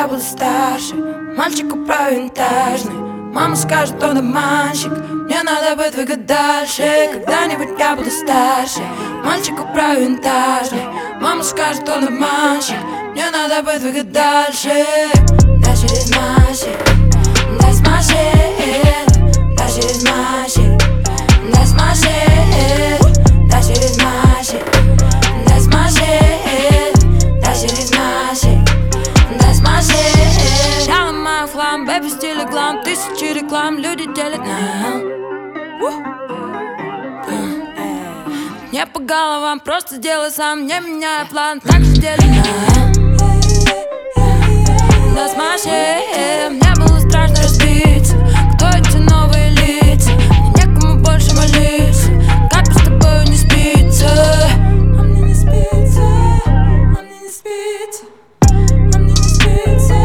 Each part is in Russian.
я буду старше, мальчик управлю винтажный. Мама скажет, он обманщик, мне надо бы двигать дальше. Когда-нибудь я буду старше, мальчик управлю винтажный. Мама скажет, он обманщик, мне надо бы двигать дальше. Дальше через машин, that's my shit. Дальше через машин, that's my shit. Дальше через машин, that's my shit. Дальше через машин, that's my shit. Я ломаю хлам, бэби, в стиле глам. Тысячи реклам, люди делят нам. Не по головам, просто сделай сам, не меняя план, так же делят нам. That's my shit. Мне было страшно разбиться. Кто эти новые лица? Мне некому больше молиться. Как бы с тобой не спится? А мне не спится. А мне не спится. А мне не спится.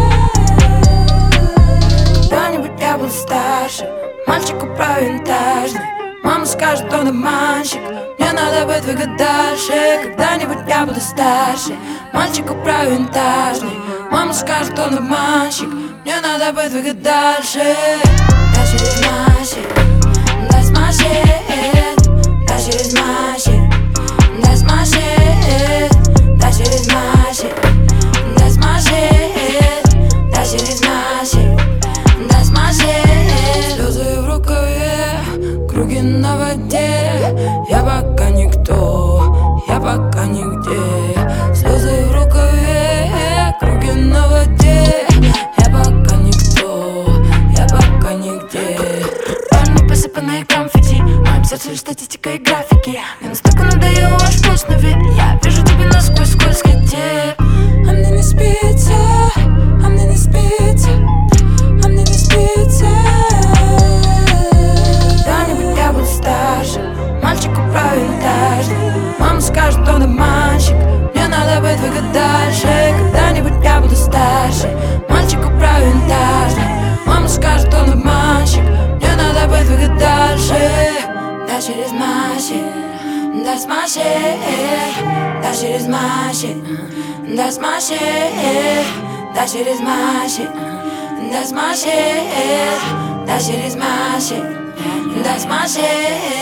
Когда-нибудь я буду старше, мальчик управлю винтажный. Мама скажет, он обманщик, мне надо бы двигать дальше. Когда-нибудь я буду старше, мальчик управлю винтажный. Мама скажет, он обманщик, мне надо бы двигать дальше. Дальше через машин, that's my shit. Дальше через машин, that's my shit. Дальше через машин, that's my shit. Дальше через машин, that's my shit. Слезы в рукаве, круги на воде. Я пока никто, я пока нигде. Слезы в рукаве, круги на воде. Я пока никто, я пока нигде. Парни, посыпанные конфетти, в моем сердце лишь статистика и графики. Мне настолько надоел ваш вкусный вид, я вижу тебя насквозь скользкий тип. А мне не спится, а мне не спится, а мне не спится. Когда-нибудь я буду старше, мальчик управлю винтажный. Мама скажет, он обманщик, мне надо бы двигать дальше. Когда-нибудь я буду старше, мальчик управлю винтажный. Мама скажет, он обманщик, мне надо бы двигать дальше. Дальше через машин, that's my shit. Дальше через машин, that's my shit. Дальше через машин, that's my shit. Дальше через машин, that's my shit.